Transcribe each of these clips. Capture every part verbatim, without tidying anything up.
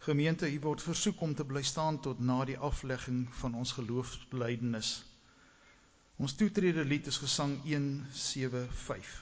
Gemeente, u word versoek om te bly staan tot na die aflegging van ons geloofsbelijdenis. Ons toetrede lied is gesang een sewe vyf.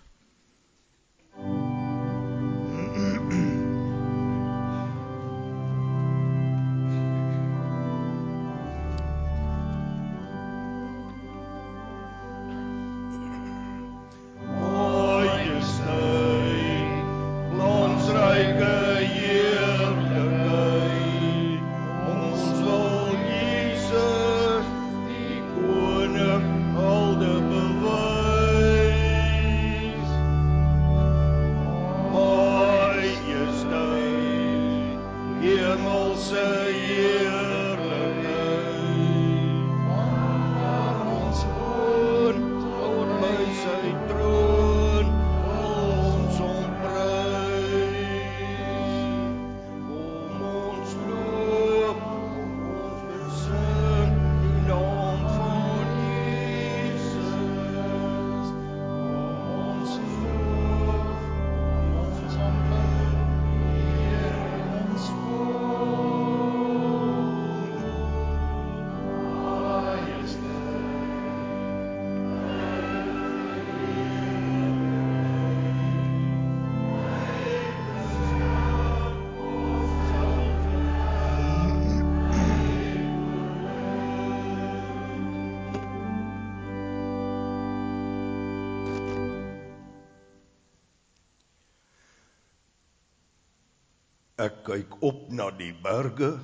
Ek kyk op na die berge,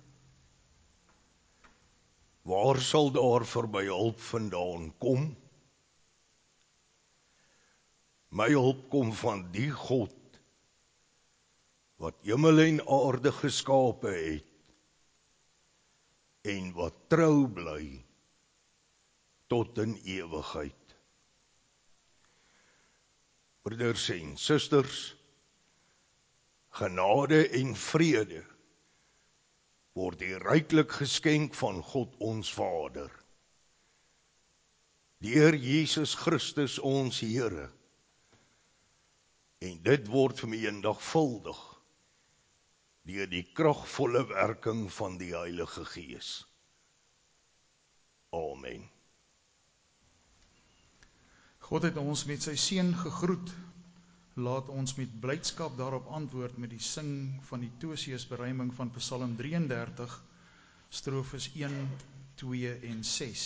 waar sal daar vir my hulp vandaan kom? My hulp kom van die God, wat hemel en aarde geskape het, en wat trou bly, tot in ewigheid. Broeders en susters, genade en vrede word die ryklik geskenk van God ons Vader, deur Jesus Christus ons Here, en dit word vermenigvuldig deur die kragvolle werking van die Heilige Gees. Amen. God het ons met sy seun gegroet. Laat ons met blydskap daarop antwoord met die sing van die Toosiusberuiming van Psalm drieëndertig, strofes een, twee en ses.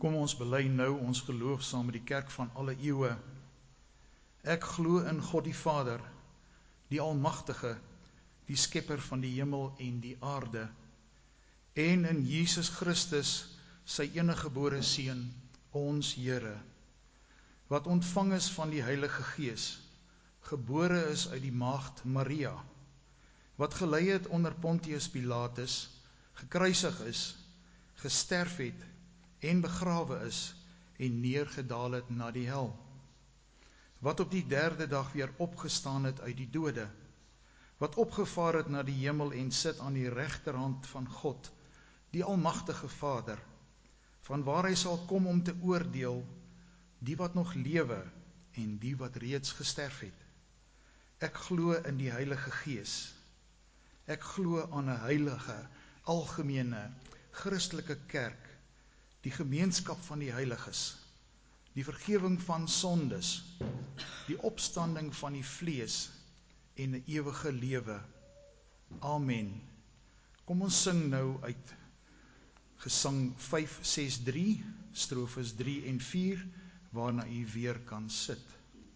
Kom ons bely nou ons geloof saam met die kerk van alle eeue. Ek glo in God die Vader, die Almagtige, die skepper van die hemel en die aarde, en in Jesus Christus, sy eniggebore Seun, ons Here, wat ontvang is van die Heilige Gees, gebore is uit die maagd Maria, wat gelei het onder Pontius Pilatus, gekruisig is, gesterf het en begrawe is en neergedaal het na die hel, wat op die derde dag weer opgestaan het uit die dode, wat opgevaar het na die hemel en sit aan die regterhand van God, die Almagtige Vader, van waar hy sal kom om te oordeel die wat nog lewe en die wat reeds gesterf het. Ek glo in die Heilige Gees. Ek glo aan 'n heilige, algemene, Christelike kerk, die gemeenskap van die heiliges, die vergifnis van sondes, die opstanding van die vlees en 'n ewige lewe. Amen. Kom ons sing nou uit Gesang vyf ses drie, strofes drie en vier, waarna u weer kan sit.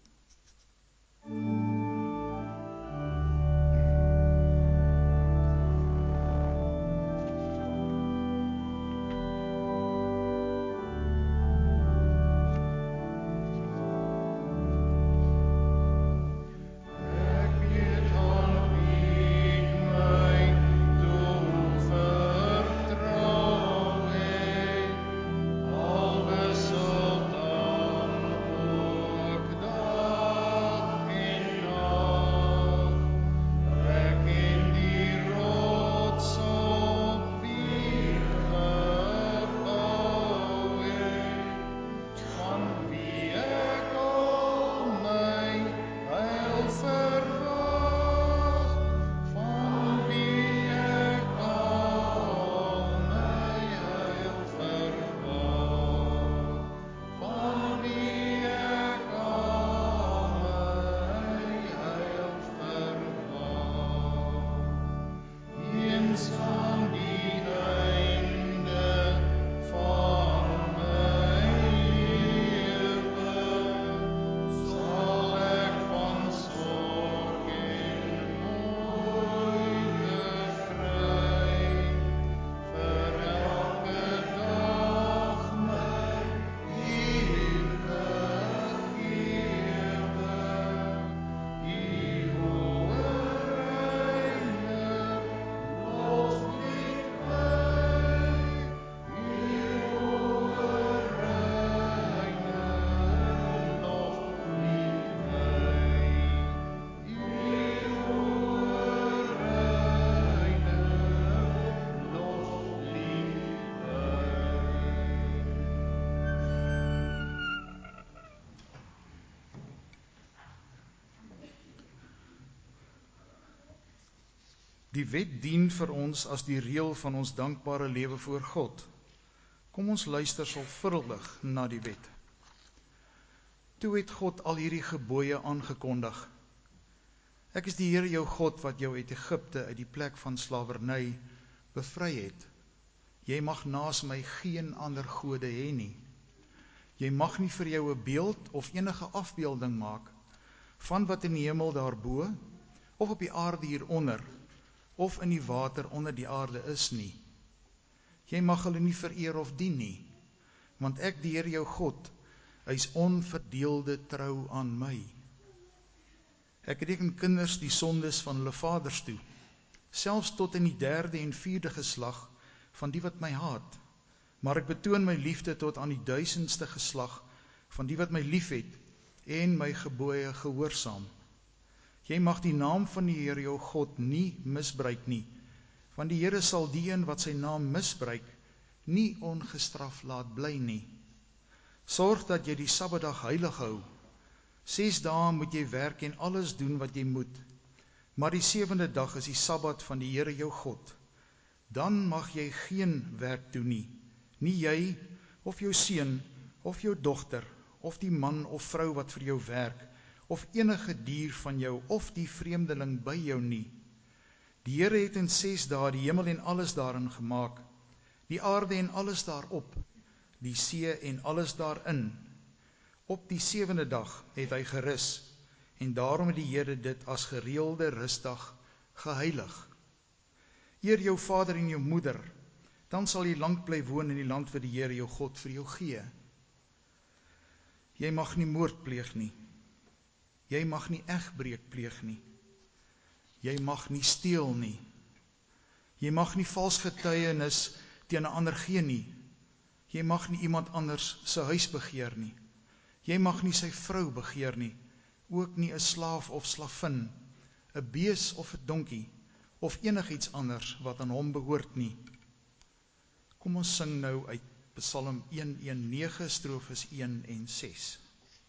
Die wet dien vir ons as die reël van ons dankbare lewe voor God. Kom ons luister sorgvuldig na die wet. Toe het God al hierdie gebooie aangekondig. Ek is die Here jou God wat jou uit Egipte uit die plek van slawerny bevry het. Jy mag naas my geen ander gode hê nie. Jy mag nie vir jou 'n beeld of enige afbeelding maak van wat in die hemel daarbo of op die aarde hieronder of in die water onder die aarde is nie. Jy mag hulle nie vereer of dien nie, want ek, die Here jou God, is onverdeelde trou aan my. Ek reken kinders die sondes van hulle vaders toe, selfs tot in die derde en vierde geslag van die wat my haat, maar ek betoon my liefde tot aan die duisendste geslag van die wat my liefhet en my gebooie gehoorsaam. Jy mag die naam van die Here jou God nie misbruik nie, want die Here sal die een wat sy naam misbruik, nie ongestraf laat bly nie. Sorg dat jy die Sabbatdag heilig hou. Ses dae moet jy werk en alles doen wat jy moet, maar die sewende dag is die Sabbat van die Here jou God. Dan mag jy geen werk doen nie, nie jy, of jou seun, of jou dogter, of die man of vrou wat vir jou werk, of enige dier van jou, of die vreemdeling by jou nie. Die Here het in ses dae die hemel en alles daarin gemaak, die aarde en alles daarop, die see en alles daarin. Op die sewende dag het hy gerus, en daarom het die Here dit as gereelde rusdag geheilig. Eer jou vader en jou moeder, dan sal jy lank bly woon in die land wat die Here jou God vir jou gee. Jy mag nie moord pleeg nie. Jy mag nie egbreek pleeg nie. Jy mag nie steel nie. Jy mag nie vals getuienis teen 'n ander gee nie. Jy mag nie iemand anders se huis begeer nie. Jy mag nie sy vrou begeer nie, ook nie 'n slaaf of slavin, 'n bees of 'n donkie, of enigiets anders wat aan hom behoort nie. Kom ons sing nou uit Psalm honderdnegentien, strofes een en ses.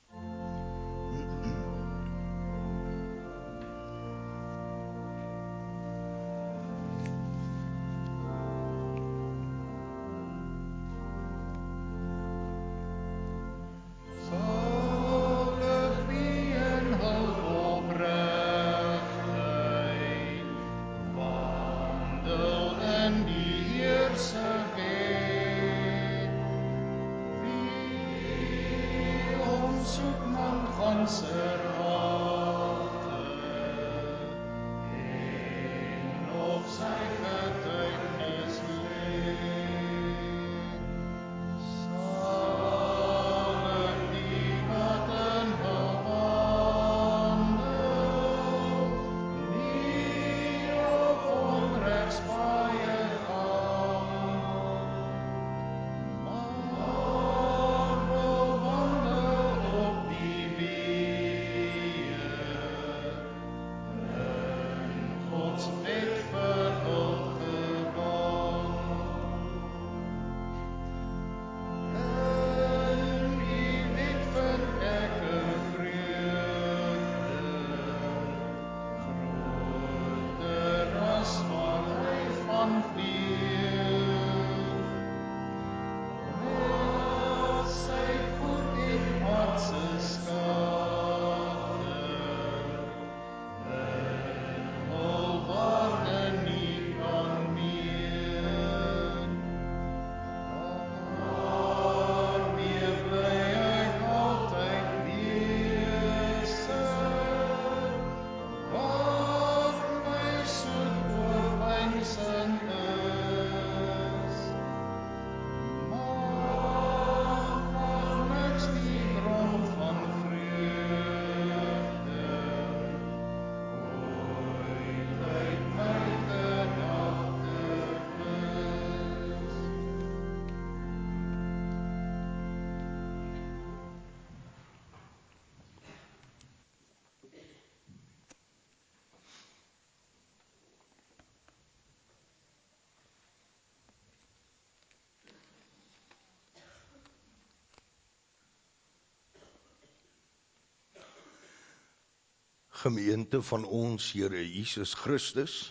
Gemeente van ons Here Jesus Christus.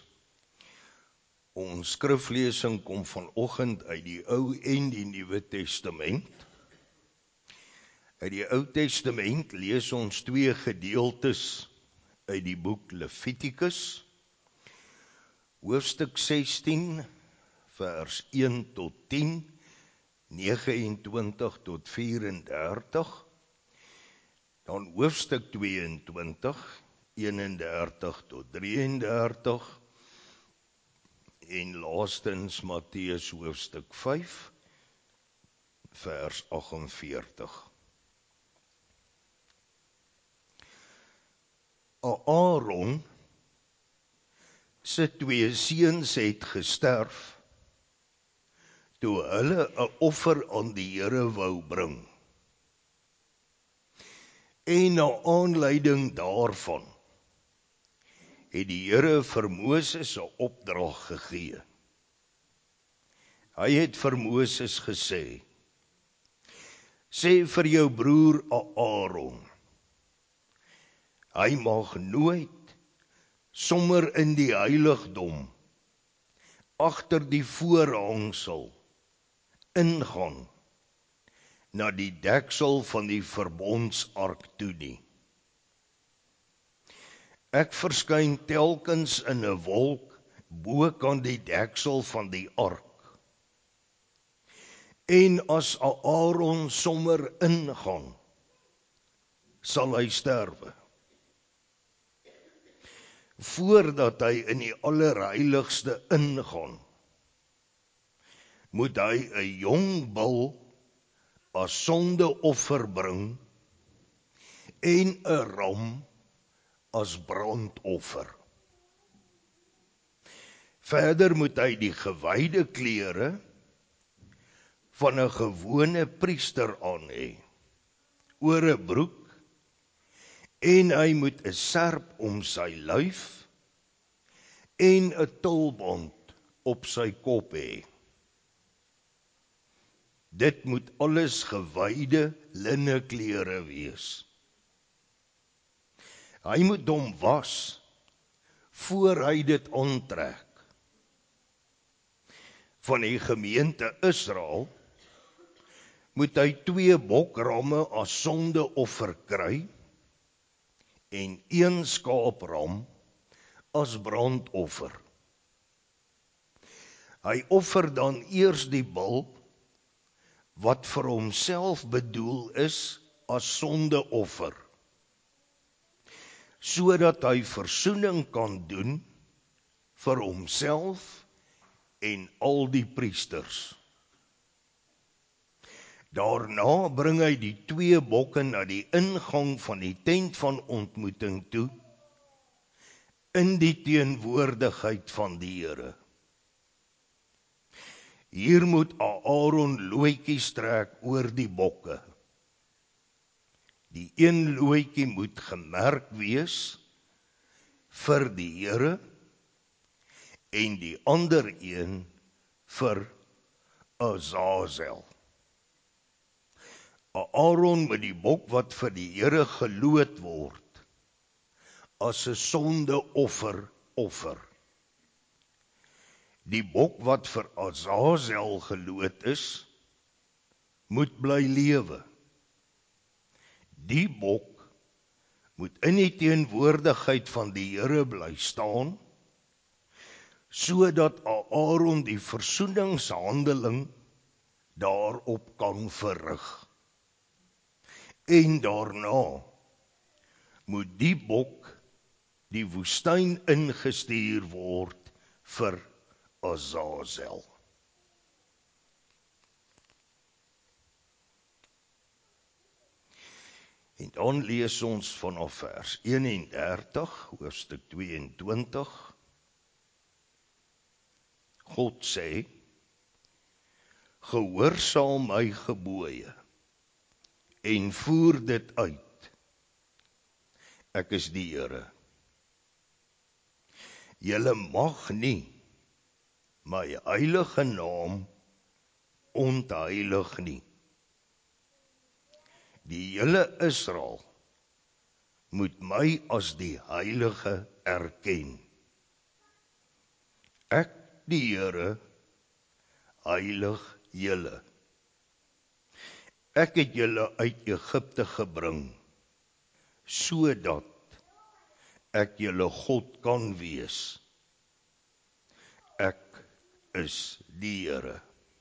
Ons skriflesing kom vanoggend uit die Ou en die Nuwe Testament. Uit die Ou Testament lees ons twee gedeeltes uit die boek Levitikus, hoofstuk sestien, vers een tot tien, negenentwintig tot vyf-en-dertig, dan hoofstuk tweeëntwintig, eenendertig tot drieëndertig, en laastens Matteus hoofstuk vyf, vers agt en veertig. Aaron se twee seuns het gesterf toe hulle 'n offer aan die Here wou bring. En na aanleiding daarvan het die Here vir Moses 'n opdrag gegee. Hy het vir Moses gesê: "Sê vir jou broer Aaron, hy mag nooit sommer in die heiligdom agter die voorhangsel ingaan na die deksel van die verbondsark toe nie. Ek verskyn telkens in 'n wolk bo kan die deksel van die ark. En as Aaron sommer ingaan, sal hy sterwe. Voordat hy in die allerheiligste ingaan, moet hy 'n jong bul as sondeoffer bring en 'n ram as brandoffer. Verder moet hy die gewyde klere van 'n gewone priester aan hê, oor 'n broek, en hy moet 'n serp om sy lyf en 'n tulband op sy kop hê. Dit moet alles gewyde linneklere wees. Hy moet hom was voor hy dit aantrek. Van die gemeente Israel moet hy twee bokramme as sondeoffer kry en een skaapram as brandoffer. Hy offer dan eers die bul wat vir homself bedoel is as sondeoffer, sodat hy versoening kan doen vir homself en al die priesters. Daarna bring hy die twee bokke na die ingang van die tent van ontmoeting toe, in die teenwoordigheid van die Here. Hier moet Aaron looitjies trek oor die bokke. Die een looitjie moet gemerk wees vir die Here en die ander een vir Azazel. Aaron moet die bok wat vir die Here geloot word, as 'n sondeoffer offer. Die bok wat vir Azazel geloot is, moet bly lewe. Die bok moet in die teenwoordigheid van die Here bly staan, sodat Aaron die versoeningshandeling daarop kan verrig. En daarna moet die bok die woestyn ingestuur word vir Azazel. En dan lees ons vanaf vers eenendertig, hoofstuk tweeëntwintig. God sê, gehoorsaam my gebooie en voer dit uit. Ek is die Here. Julle mag nie my heilige naam ontheilig nie. Die hele Israel moet my as die heilige erken. Ek, die Here, heilig julle. Ek het julle uit Egipte gebring, sodat ek julle God kan wees. Ek is die Here.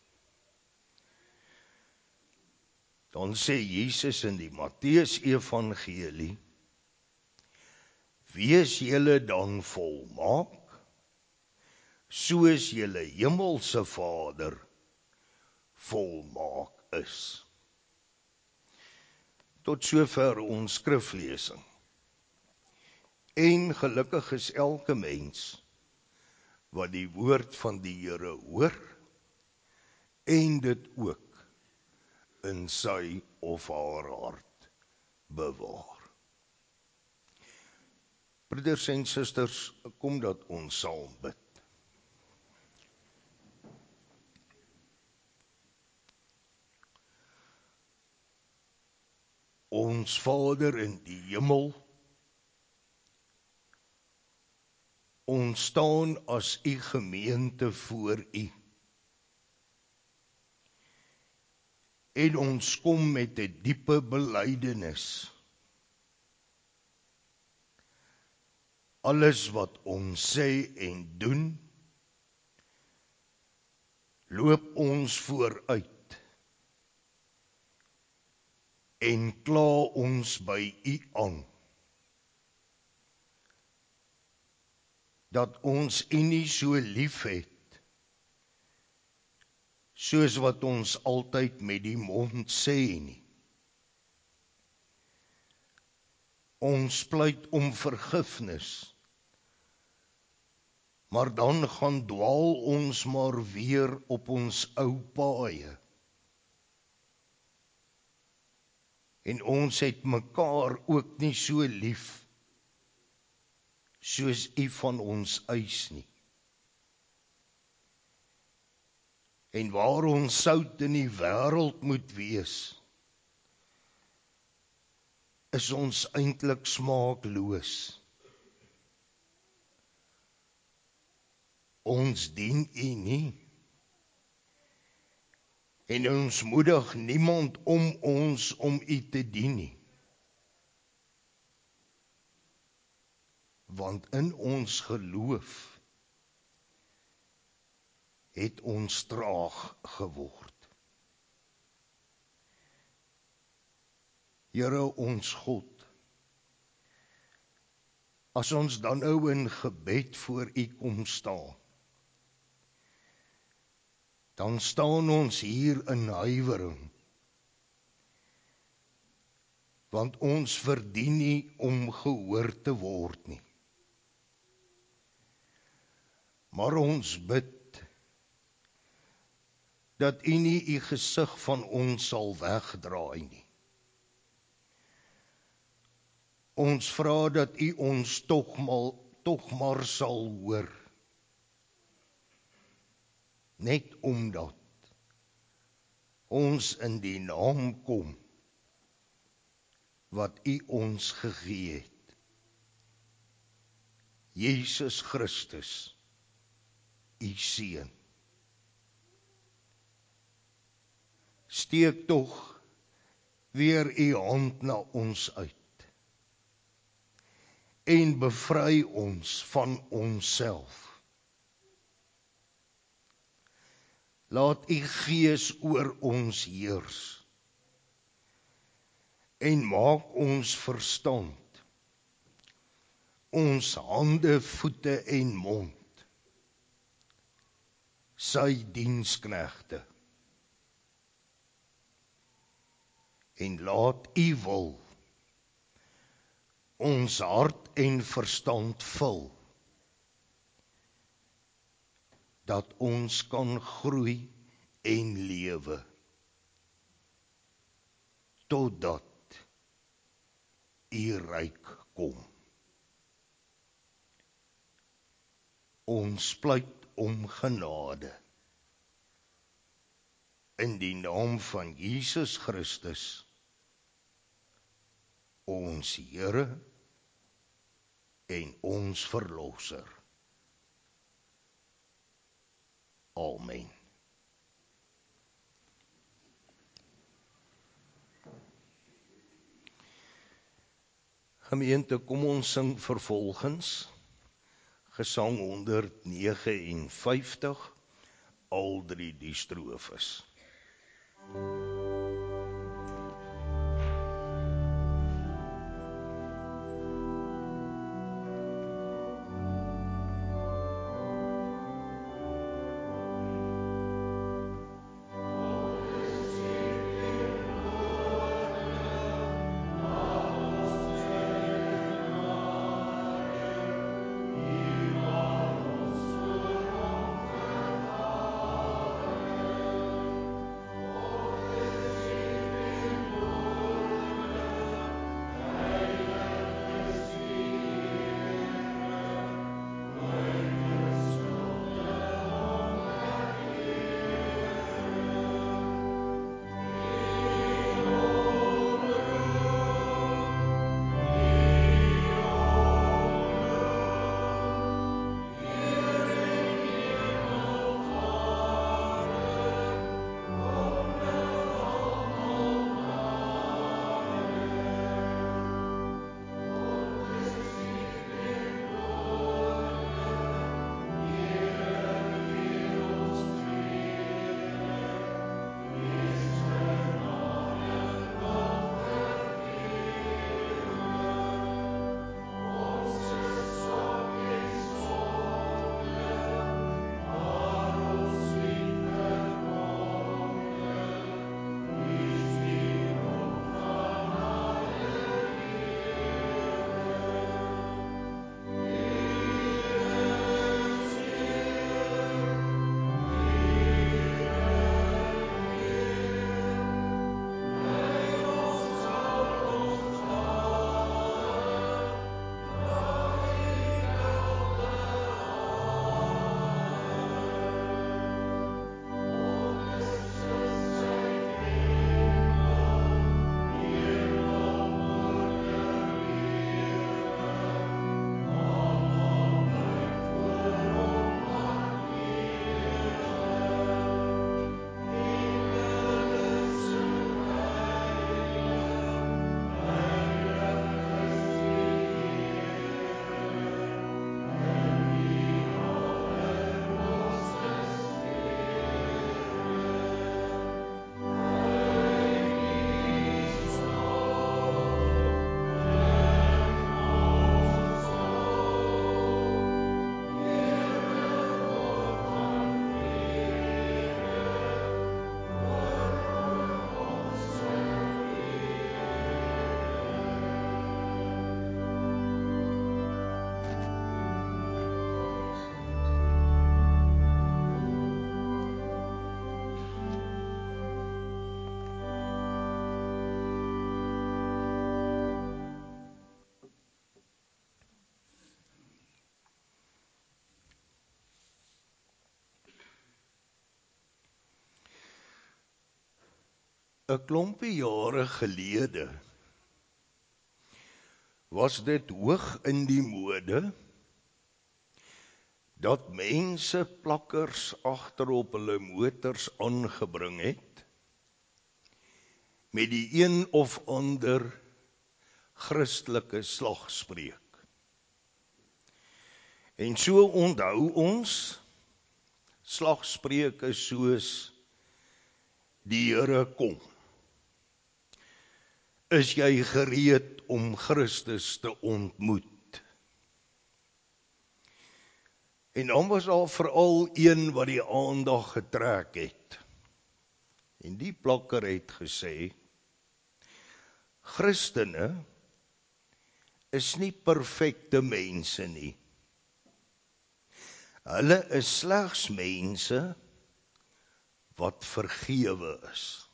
Dan sê Jesus in die Matteus Evangelie, wees julle dan volmaak, soos julle hemelse Vader volmaak is. Tot sover ons skriflesing. En gelukkig is elke mens wat die woord van die Here hoor en dit ook in sy of haar hart bewaar. Broeders en susters, kom dat ons saam bid. Ons Vader in die hemel, ons staan as u gemeente voor u. En ons kom met 'n diepe belydenis. Alles wat ons sê en doen, loop ons vooruit en kla ons by U aan, dat ons U nie so lief het, soos wat ons altyd met die mond sê nie. Ons pleit om vergifnis, maar dan gaan dwaal ons maar weer op ons ou paaie. En ons het mekaar ook nie so lief, soos U van ons eis nie. En waar ons sout in die wêreld moet wees, is ons eintlik smaakloos. Ons dien U nie, en ons moedig niemand om ons om U te dien nie. Want in ons geloof het ons traag geword. Here ons God, as ons dan nou in gebed voor U kom staan, dan staan ons hier in huiwering, want ons verdien nie om gehoor te word nie. Maar ons bid, dat U nie U gesig van ons sal wegdraai nie. Ons vra dat U ons tog maar, tog maar sal hoor, net omdat ons in die naam kom, wat U ons gegee het. Jesus Christus, U Seun. Steek tog weer U hand na ons uit, en bevry ons van onsself. Laat U Gees oor ons heers, en maak ons verstand, ons hande, voete en mond, sy diensknegte. En laat U wil ons hart en verstand vul, dat ons kan groei en lewe, totdat U ryk kom. Ons pleit om genade, in die naam van Jesus Christus, ons Here en ons Verlosser. Amen. Gemeente, kom ons sing vervolgens Gesang honderd negenenvyftig, al drie die strofes. 'n klompie jare gelede was dit hoog in die mode dat mense plakkers agterop hulle motors aangebring het met die een of ander Christelike slagspreuk. En so onthou ons slagspreuke soos die Here kom. Is jy gereed om Christus te ontmoet? En dan was daar veral een wat die aandag getrek het. En die plakker het gesê, Christene is nie perfekte mense nie. Hulle is slegs mense wat vergewe is.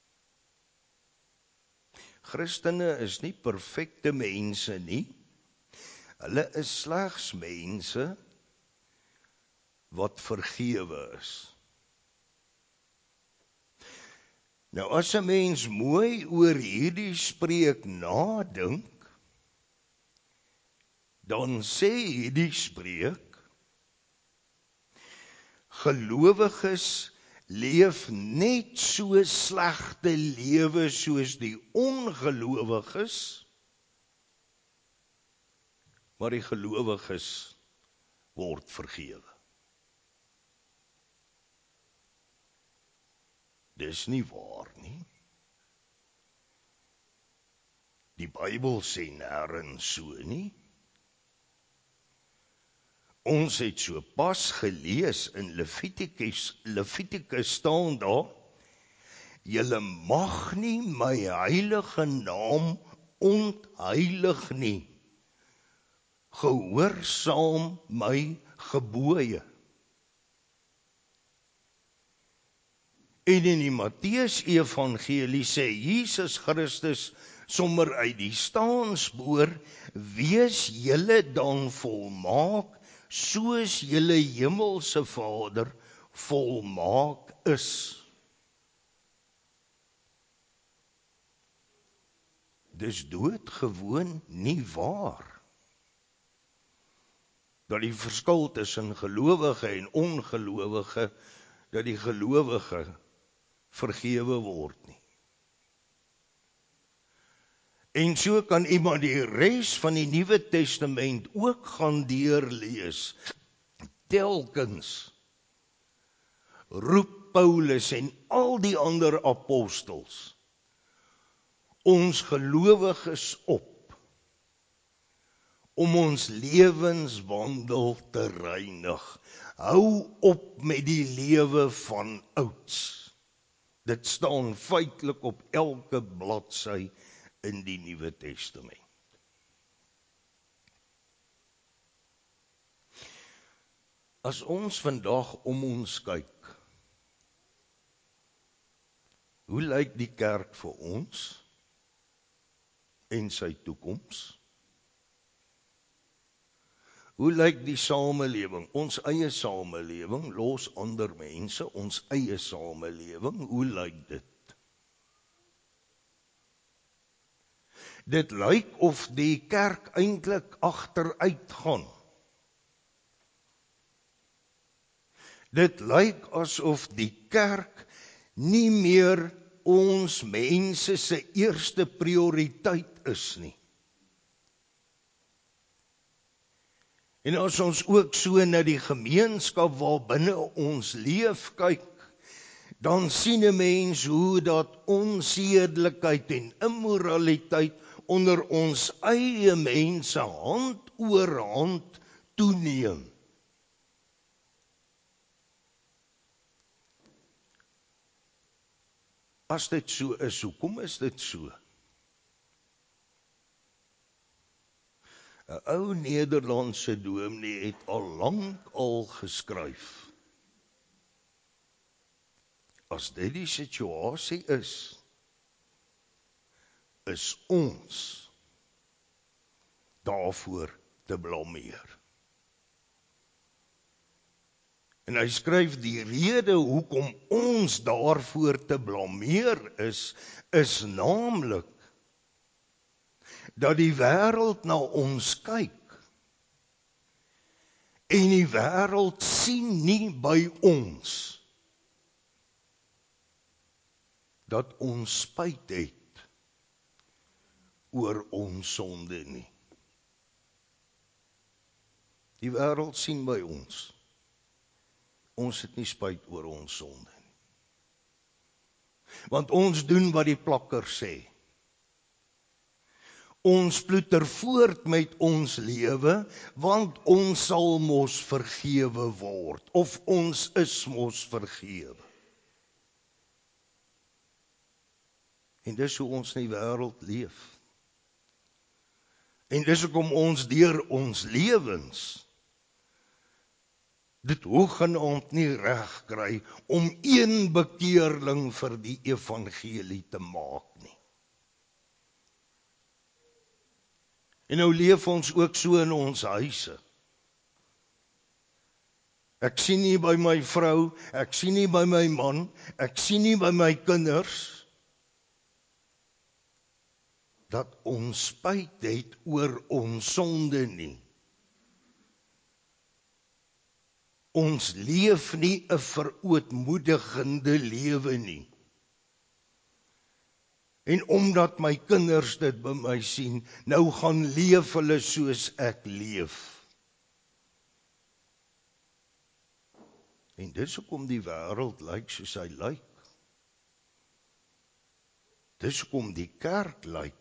Christene is nie perfekte mense nie. Hulle is slegs mense wat vergewe is. Nou as 'n mens mooi oor hierdie spreek nadink, dan sê hierdie spreek, gelowiges leef net so slegte lewe soos die ongelowiges, maar die gelowiges word vergewe. Dis nie waar nie. Die Bybel sê nêrens so nie. Ons het so pas gelees in Levitikus, Levitikus staan daar, julle mag nie my heilige naam ontheilig nie. Gehoorsaam my gebooie. En in die Matteus Evangelie sê Jesus Christus sommer uit die staanspoor, wees julle dan volmaak, soos julle hemelse Vader volmaak is. Dis doodgewoon nie waar dat die verskil tussen gelowige en ongelowige, dat die gelowige vergewe word nie. En so kan iemand die res van die Nuwe Testament ook gaan deurlees. Telkens roep Paulus en al die ander apostels ons gelowiges op om ons lewenswandel te reinig. Hou op met die lewe van ouds. Dit staan feitelik op elke bladsy in die Nuwe Testament. As ons vandag om ons kyk, hoe lyk die kerk vir ons en sy toekoms? Hoe lyk die samelewing, ons eie samelewing, los ander mense, ons eie samelewing, hoe lyk dit? Dit lyk of die kerk eintlik agteruit gaan. Dit lyk asof die kerk nie meer ons mense se eerste prioriteit is nie. En as ons ook so na die gemeenskap waarbinne ons leef kyk, dan sien 'n mens hoe dat onsedelikheid en immoraliteit onder ons eie mense hand oor hand toeneem. As dit so is, hoekom is dit so? 'n Ou Nederlandse dominee het al lank al geskryf. As dit die situasie is, is ons daarvoor te blameer. En hy skryf die rede hoekom ons daarvoor te blameer is, is naamlik dat die wêreld na ons kyk en die wêreld sien nie by ons dat ons spyt het oor ons sonde nie. Die wêreld sien by ons, ons het nie spyt oor ons sonde nie. Want ons doen wat die plakker sê. Ons ploeter voort met ons lewe, want ons sal mos vergewe word, of ons is mos vergewe. En dis hoe ons in die wêreld leef. En dis hoekom ons deur ons lewens dit hoegenaamd nie reg kry om een bekeerling vir die evangelie te maak nie. En nou leef ons ook so in ons huise. Ek sien nie by my vrou, ek sien nie by my man, ek sien nie by my kinders, dat ons spyt het oor ons sonde nie. Ons leef nie 'n verootmoedigende lewe nie. En omdat my kinders dit by my sien, nou gaan leef hulle soos ek leef. En dis hoekom die wêreld lyk soos hy lyk. Dis hoekom die kerk lyk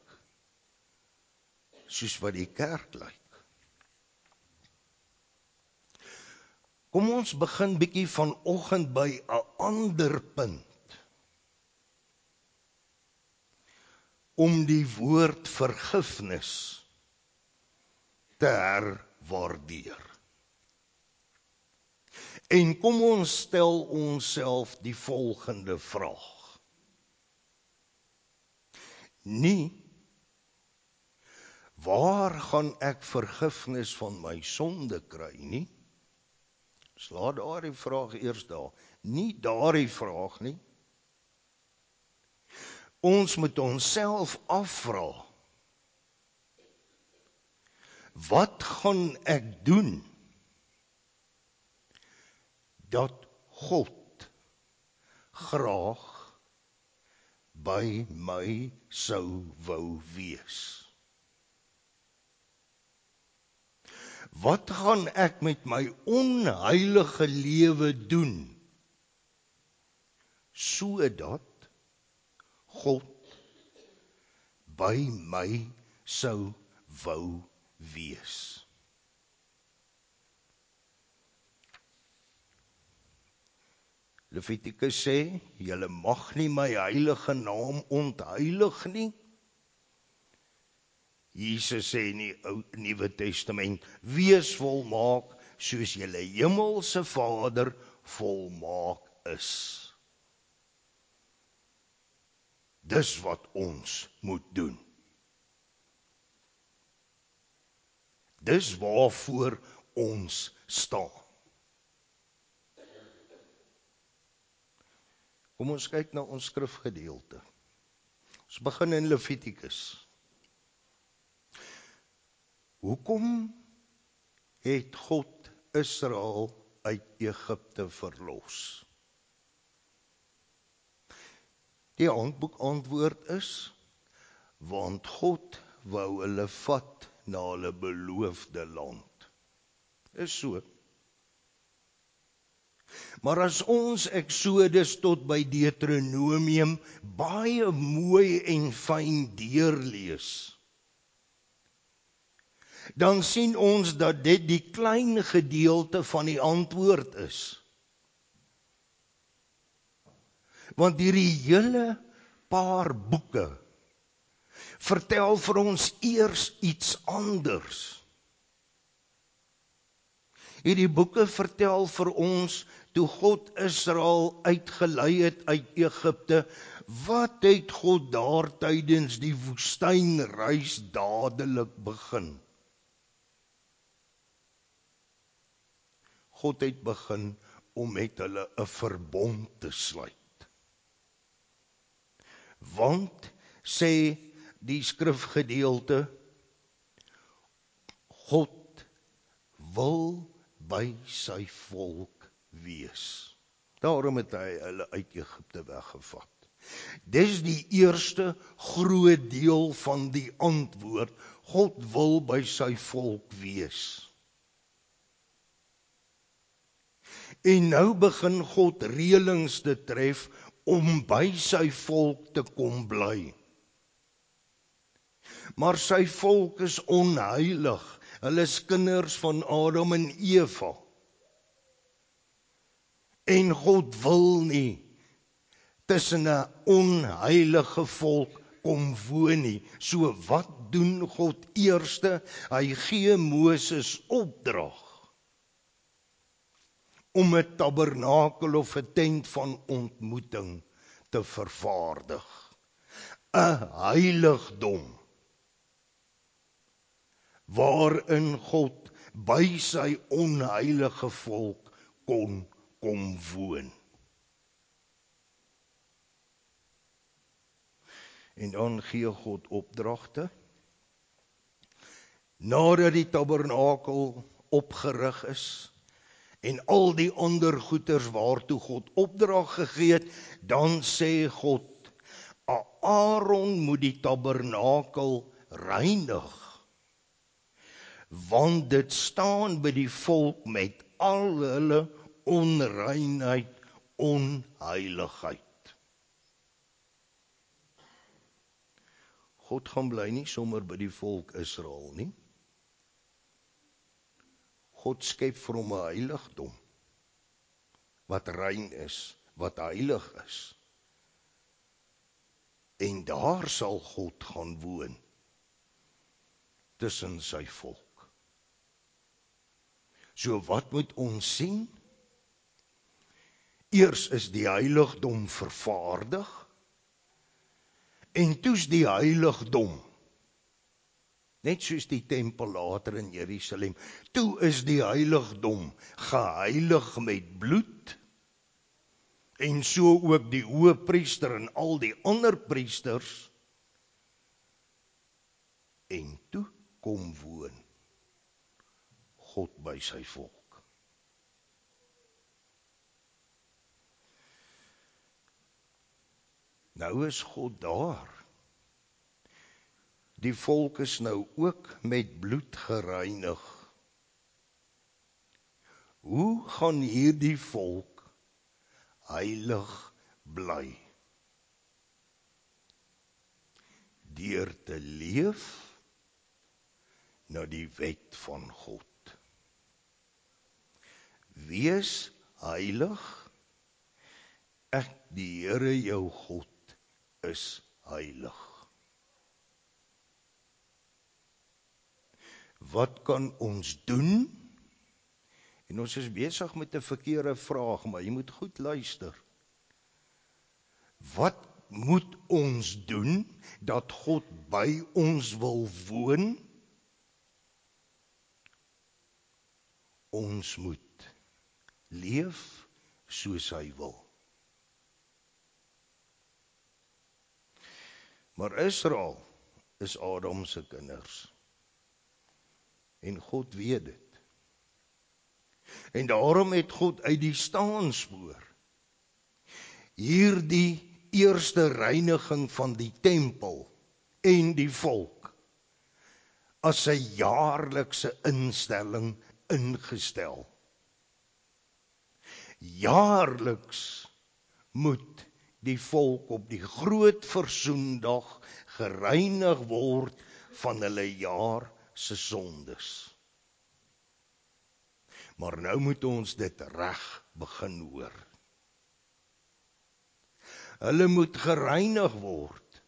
soos wat die kerk lyk. Kom ons begin bietjie vanoggend by 'n ander punt. Om die woord vergifnis te herwaardeer. En kom ons stel onsself die volgende vraag. Nie, waar gaan ek vergifnis van my sonde kry nie? Slaat daardie vraag eers daar. Nie daardie vraag nie. Ons moet onsself afvra. Wat gaan ek doen dat God graag by my sou wou wees? Wat gaan ek met my onheilige lewe doen sodat God by my sou wou wees? Levitikus sê, julle mag nie my heilige naam ontheilig nie. Jesus sê in die Ou Nuwe Testament, wees volmaak soos julle hemelse Vader volmaak is. Dis wat ons moet doen. Dis waarvoor ons staan. Kom ons kyk na ons skrifgedeelte. Ons begin in Levitikus. Hoekom het God Israel uit Egipte verlos? Die handboek antwoord is, want God wou hulle vat na hulle beloofde land. Is so. Maar as ons Exodus tot by Deuteronomium baie mooi en fyn deurlees, dan sien ons dat dit die klein gedeelte van die antwoord is. Want hierdie hele paar boeke vertel vir ons eers iets anders. Hierdie boeke vertel vir ons, toe God Israel uitgelei het uit Egipte, wat het God daar tydens die woestynreis dadelik begin? God het begin om met hulle 'n verbond te sluit. Want, sê die skrifgedeelte, God wil by sy volk wees. Daarom het hy hulle uit Egipte weggevat. Dis die eerste groot deel van die antwoord. God wil by sy volk wees. En nou begin God reëlings te tref om by sy volk te kom bly. Maar sy volk is onheilig. Hulle is kinders van Adam en Eva. En God wil nie tussen 'n onheilige volk kom woon nie. So wat doen God eerste? Hy gee Moses opdrag om 'n tabernakel of 'n tent van ontmoeting te vervaardig. 'n Heiligdom waarin God by sy onheilige volk kon kom woon. En dan gee God opdragte. Nadat die tabernakel opgerig is en al die ander goeders waartoe God opdrag gegee het, dan sê God, Aaron moet die tabernakel reinig, want dit staan by die volk met al hulle onreinheid, onheiligheid. God gaan bly nie sommer by die volk Israel nie. God skep vir hom 'n heiligdom wat rein is, wat heilig is. En daar sal God gaan woon tussen sy volk. So wat moet ons sien? Eers is die heiligdom vervaardig, en toe's die heiligdom, net soos die tempel later in Jerusalem, toe is die heiligdom geheilig met bloed, en so ook die hoëpriester en al die ander priesters, en toe kom woon God by sy volk. Nou is God daar. Die volk is nou ook met bloed gereinig. Hoe gaan hierdie volk heilig bly? Deur te leef na die wet van God. Wees heilig, ek die Here jou God is heilig. Wat kan ons doen? En ons is besig met 'n verkeerde vraag, maar jy moet goed luister. Wat moet ons doen dat God by ons wil woon? Ons moet leef soos hy wil. Maar Israel is Adam se kinders. En God weet dit. En daarom het God uit die staanspoor hierdie eerste reiniging van die tempel en die volk as 'n jaarlikse instelling ingestel. Jaarliks moet die volk op die groot versoendag gereinig word van hulle jaar se sondes. Maar nou moet ons dit reg begin hoor. Hulle moet gereinig word.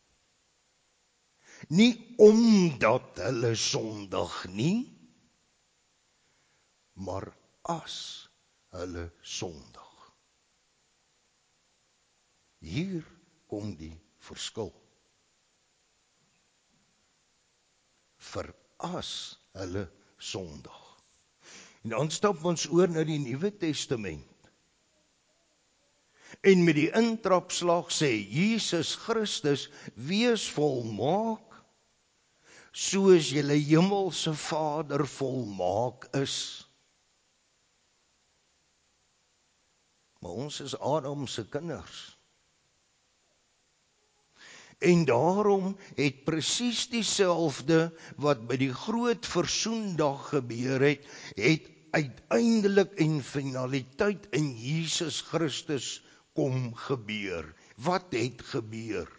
Nie omdat hulle sondig nie, maar as hulle sondig. Hier kom die verskil. Vir as hulle sondig. En dan stap ons oor na die Nuwe Testament. En met die intrapslag sê Jesus Christus, wees volmaak, soos julle hemelse Vader volmaak is. Maar ons is Adam se kinders. En daarom het presies dieselfde wat by die groot versoendag gebeur het, het uiteindelik en finaliteit in Jesus Christus kom gebeur. Wat het gebeur?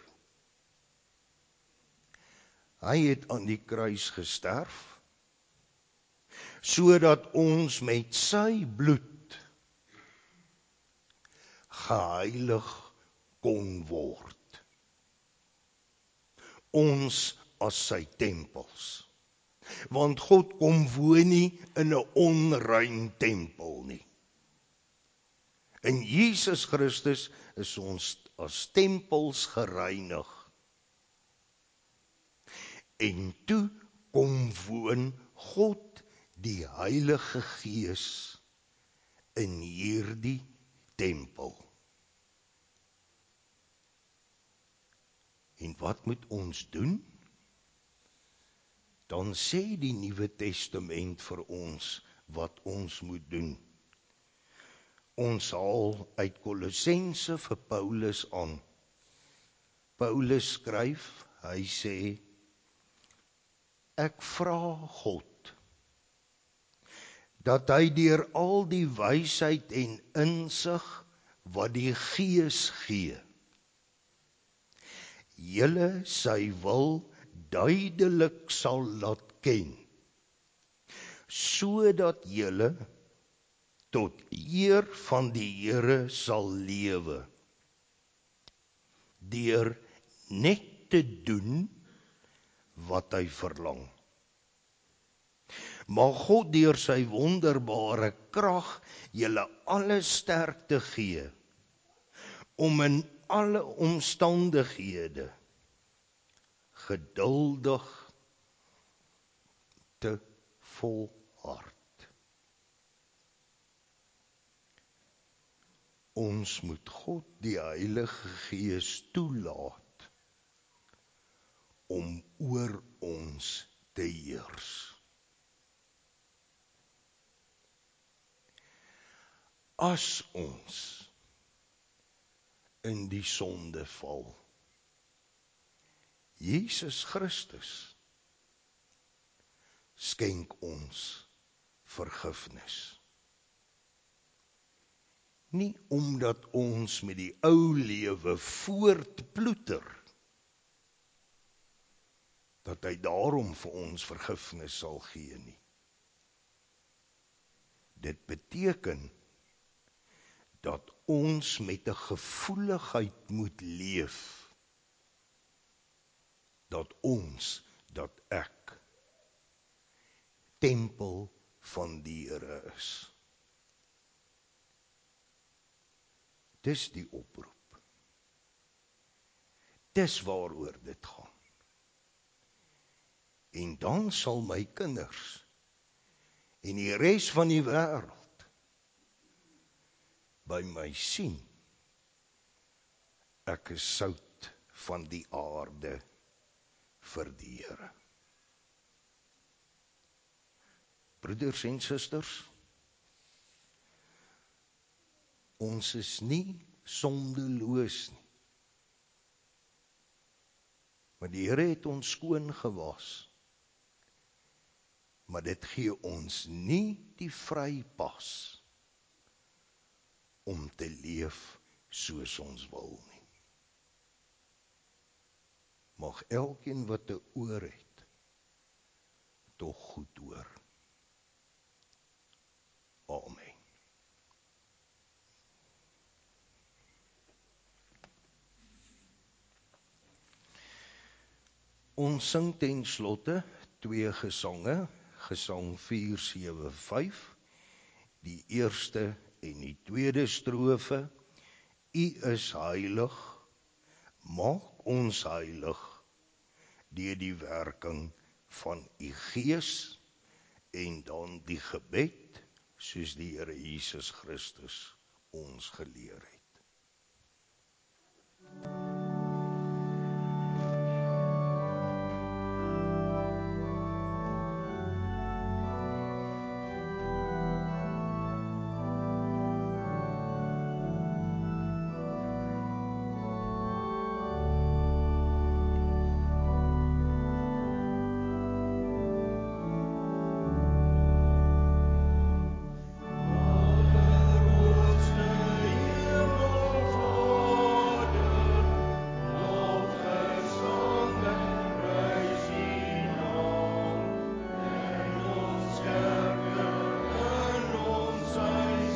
Hy het aan die kruis gesterf, sodat ons met sy bloed geheilig kon word. Ons as sy tempels. Want God kom woon nie in 'n onrein tempel nie. In Jesus Christus is ons as tempels gereinig. En toe kom woon God die Heilige Gees in hierdie tempel. En wat moet ons doen? Dan sê die Nuwe Testament vir ons wat ons moet doen. Ons haal uit Kolossense vir Paulus aan. Paulus skryf, hy sê, ek vra God, dat hy deur al die wysheid en insig wat die Gees gee, julle sy wil duidelik sal laat ken, sodat julle tot eer van die Here sal lewe, deur net te doen wat hy verlang. Maar God deur sy wonderbare krag julle alle sterkte gee, om in alle omstandighede geduldig te volhard. Ons moet God die Heilige Gees toelaat om oor ons te heers. As ons in die sonde val, Jesus Christus skenk ons vergifnis. Nie omdat ons met die ou lewe voortploeter, dat hy daarom vir ons vergifnis sal gee nie. Dit beteken dat ons met 'n gevoeligheid moet leef, dat ons, dat ek, tempel van die Here is. Dis die oproep. Dis waaroor dit gaan. En dan sal my kinders en die res van die wêreld by my sien, ek is sout van die aarde vir die Here. Broeders en susters, ons is nie sondeloos nie. Maar die Here het ons skoon gewas. Maar dit gee ons nie die vrypas om te leef soos ons wil nie. Mag elkeen wat 'n oor het, tog goed hoor. Amen. Ons sing ten slotte twee gesange, gesang vier sewe vyf, die eerste en die tweede strofe. U is heilig, maak ons heilig, deur die werking van u Gees, en dan die gebed, soos die Here Jesus Christus ons geleer het.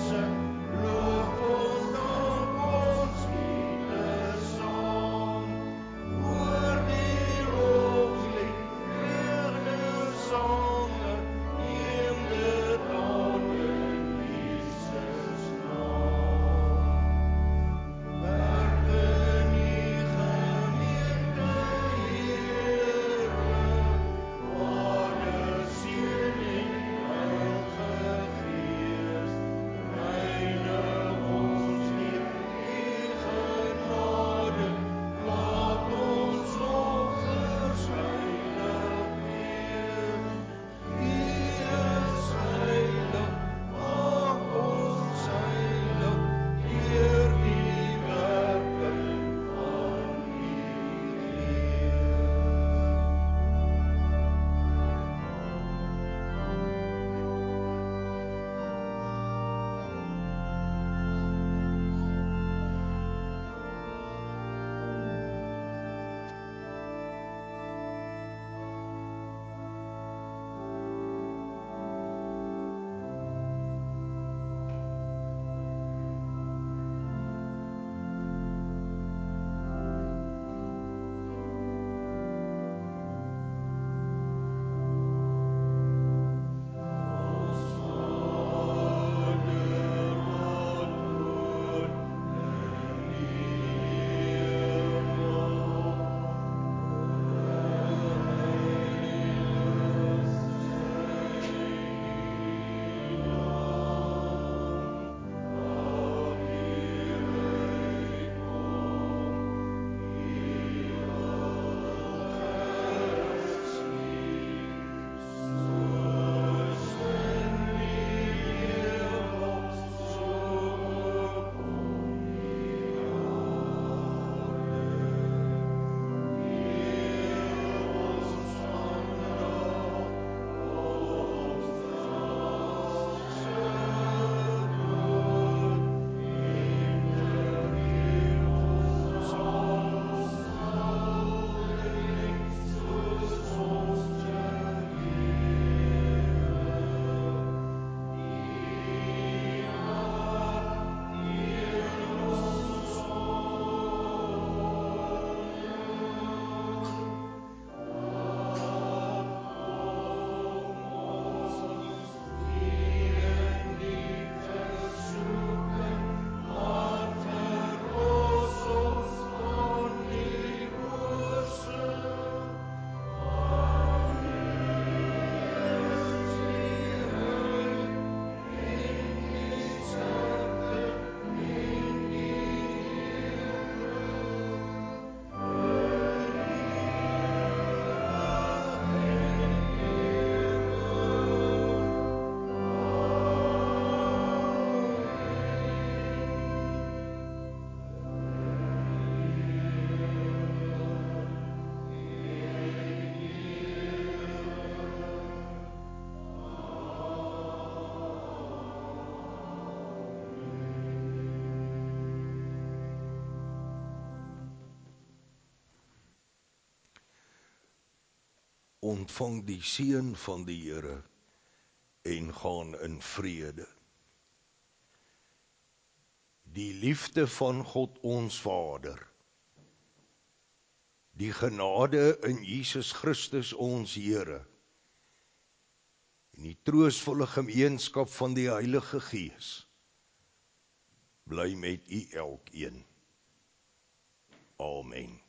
ontvang die seën van die Here en gaan in vrede. Die liefde van God ons Vader, die genade in Jesus Christus ons Here, en die troostvolle gemeenskap van die Heilige Gees, bly met u elkeen. Amen.